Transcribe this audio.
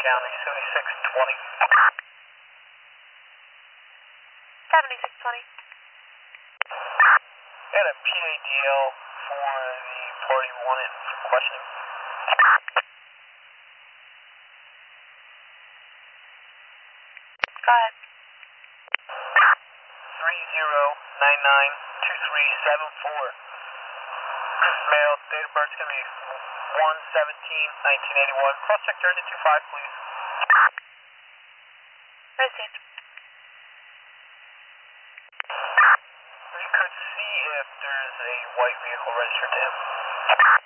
County, 7620. 7620. And a PADL for the party wanted for questioning. Go ahead. 30992374. Male, date of birth is going to be 1/17/1981. Cross check 3025, please. Received. You could see if there's a white vehicle registered to him.